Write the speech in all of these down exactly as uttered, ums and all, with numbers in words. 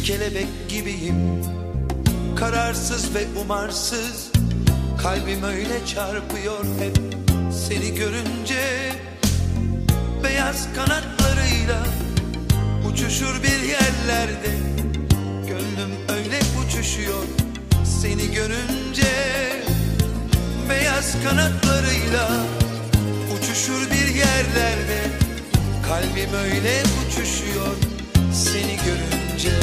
kelebek gibiyim, kararsız ve umarsız. Kalbim öyle çarpıyor hep seni görünce. Beyaz kanatlarıyla uçuşur bir yerlerde, gönlüm öyle uçuşuyor seni görünce. Beyaz kanatlarıyla uçuşur bir yerlerde, kalbim öyle uçuşuyor seni görünce.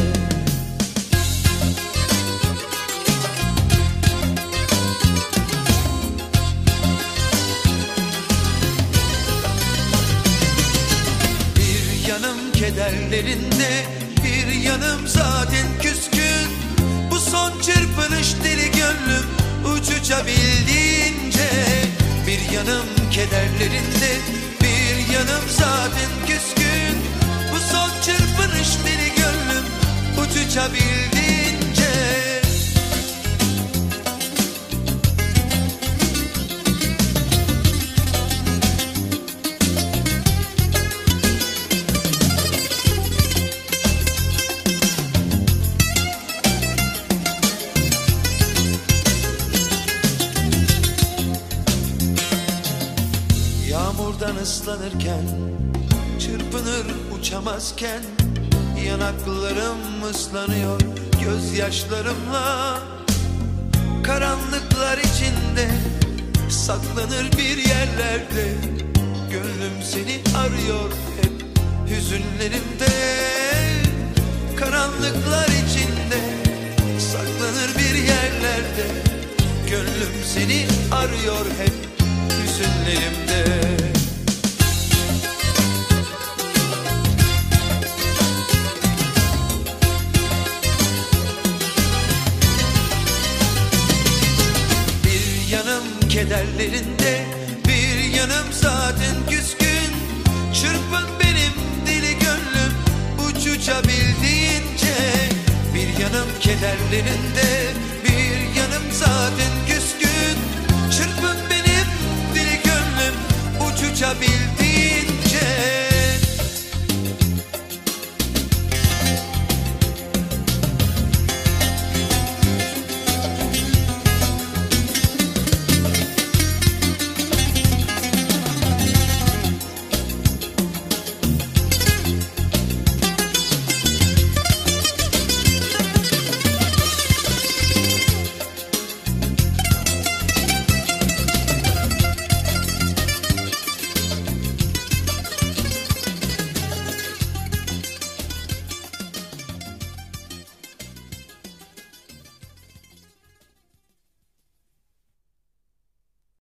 Bir yanım kederlerinde, bir yanım zaten küskün. Bu son çırpınış deli gönlüm uçuşabildiğince. Bir yanım kederlerinde, bir yanım zaten küskün. Bu son çırpınış deli gönlüm uçuşabildiğince. Yağmurdan ıslanırken, çırpınır uçamazken, yanaklarım ıslanıyor gözyaşlarımla. Karanlıklar içinde saklanır bir yerlerde, gönlüm seni arıyor hep hüzünlerimde. Karanlıklar içinde saklanır bir yerlerde, gönlüm seni arıyor hep hüzünlerimde. Bir yanım kederlerinde, bir yanım zaten küskün. Çırpın benim deli gönlüm uçuşabildiğince. Bir yanım kederlerinde, bir yanım zaten